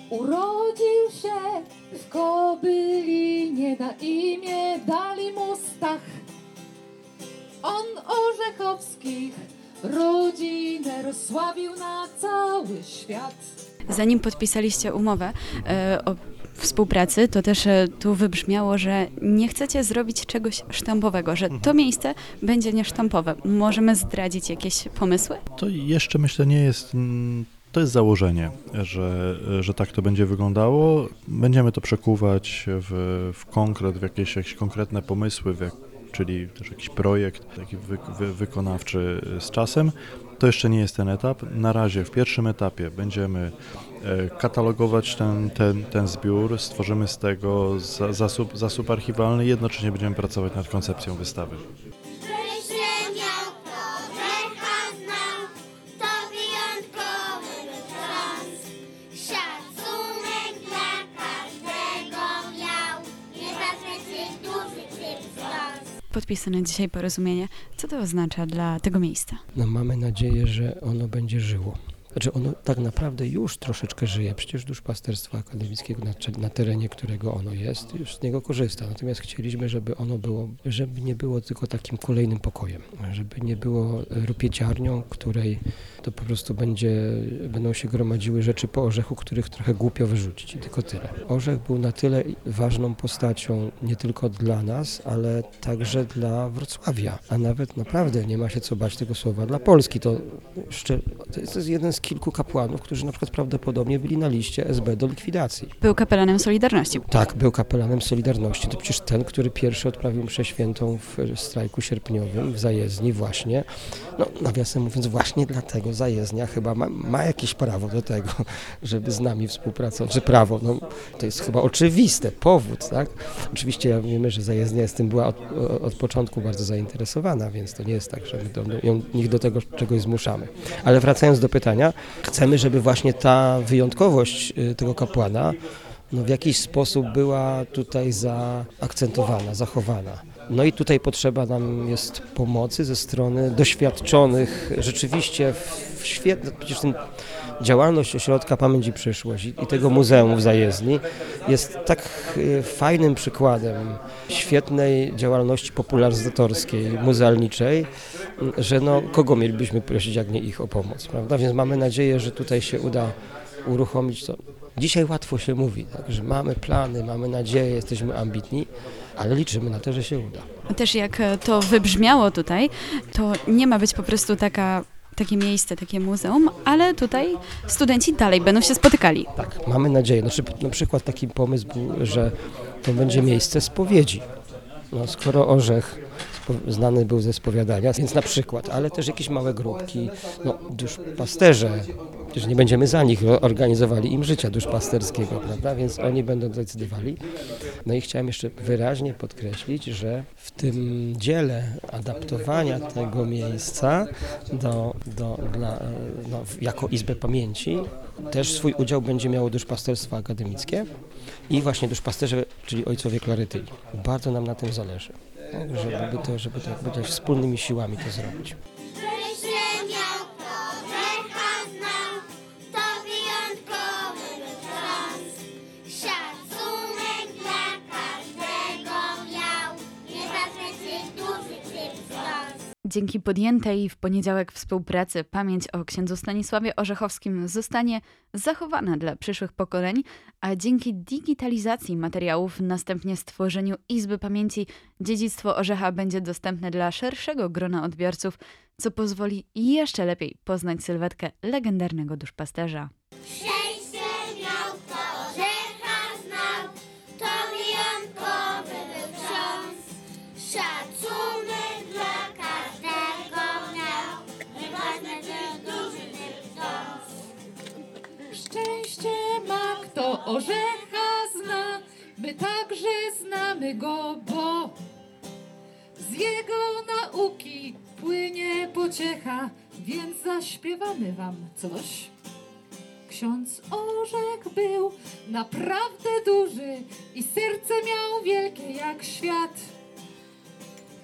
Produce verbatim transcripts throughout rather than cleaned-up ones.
Urodził się w Kobylinie, na imię dali mu Stach. On Orzechowskich rodzinę rozsławił na cały świat. Zanim podpisaliście umowę e, o współpracy, to też e, tu wybrzmiało, że nie chcecie zrobić czegoś sztampowego, że to miejsce będzie niesztampowe. Możemy zdradzić jakieś pomysły? To jeszcze myślę nie jest, to jest założenie, że, że tak to będzie wyglądało. Będziemy to przekuwać w, w konkret, w jakieś, jakieś konkretne pomysły, w jak, czyli też jakiś projekt taki wy, wy, wykonawczy z czasem. To jeszcze nie jest ten etap. Na razie w pierwszym etapie będziemy katalogować ten, ten, ten zbiór, stworzymy z tego za, zasób, zasób archiwalny i jednocześnie będziemy pracować nad koncepcją wystawy. Podpisane dzisiaj porozumienie. Co to oznacza dla tego miejsca? No, mamy nadzieję, że ono będzie żyło. Znaczy ono tak naprawdę już troszeczkę żyje. Przecież duszpasterstwo akademickiego na, na terenie, którego ono jest, już z niego korzysta. Natomiast chcieliśmy, żeby ono było, żeby nie było tylko takim kolejnym pokojem. Żeby nie było rupieciarnią, której to po prostu będzie, będą się gromadziły rzeczy po orzechu, których trochę głupio wyrzucić. I tylko tyle. Orzech był na tyle ważną postacią nie tylko dla nas, ale także dla Wrocławia. A nawet naprawdę nie ma się co bać tego słowa dla Polski. To, to jest jeden z kilku kapłanów, którzy na przykład prawdopodobnie byli na liście S B do likwidacji. Był kapelanem Solidarności. Tak, był kapelanem Solidarności. To przecież ten, który pierwszy odprawił mszę świętą w strajku sierpniowym w Zajezdni właśnie. No, nawiasem mówiąc, właśnie dlatego Zajezdnia chyba ma, ma jakieś prawo do tego, żeby z nami współpracować. Że prawo, no to jest chyba oczywiste, powód, tak? Oczywiście ja wiemy, że Zajezdnia z tym była od, od początku bardzo zainteresowana, więc to nie jest tak, że my do, ją, nich do tego czegoś zmuszamy. Ale wracając do pytania, chcemy, żeby właśnie ta wyjątkowość tego kapłana no, w jakiś sposób była tutaj zaakcentowana, zachowana. No i tutaj potrzeba nam jest pomocy ze strony doświadczonych, rzeczywiście w świetnym, przecież ten działalność Ośrodka Pamięć i Przyszłość i, i tego Muzeum w Zajezdni jest tak fajnym przykładem świetnej działalności popularyzatorskiej, muzealniczej, że no, kogo mielibyśmy prosić, jak nie ich o pomoc, prawda? Więc mamy nadzieję, że tutaj się uda uruchomić to. Dzisiaj łatwo się mówi, tak, że mamy plany, mamy nadzieję, jesteśmy ambitni, ale liczymy na to, że się uda. Też jak to wybrzmiało tutaj, to nie ma być po prostu taka, takie miejsce, takie muzeum, ale tutaj studenci dalej będą się spotykali. Tak, mamy nadzieję. Znaczy, na przykład taki pomysł był, że to będzie miejsce spowiedzi. No, skoro Orzech znany był ze spowiadania, więc na przykład, ale też jakieś małe grupki, no duszpasterze, przecież nie będziemy za nich organizowali im życia duszpasterskiego, prawda, więc oni będą decydowali. No i chciałem jeszcze wyraźnie podkreślić, że w tym dziele adaptowania tego miejsca do, do, dla, no, jako Izbę Pamięci też swój udział będzie miało duszpasterstwo akademickie i właśnie duszpasterze, czyli ojcowie klarytyni. Bardzo nam na tym zależy, tak, żeby to, żeby to będzie wspólnymi siłami to zrobić. Dzięki podjętej w poniedziałek współpracy pamięć o księdzu Stanisławie Orzechowskim zostanie zachowana dla przyszłych pokoleń, a dzięki digitalizacji materiałów, następnie stworzeniu Izby Pamięci, dziedzictwo Orzecha będzie dostępne dla szerszego grona odbiorców, co pozwoli jeszcze lepiej poznać sylwetkę legendarnego duszpasterza. Szczęście ma, kto Orzecha zna, my także znamy go, bo z jego nauki płynie pociecha, więc zaśpiewamy wam coś. Ksiądz Orzech był naprawdę duży i serce miał wielkie jak świat.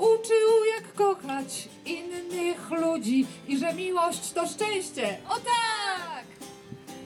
Uczył jak kochać innych ludzi i że miłość to szczęście. O tak!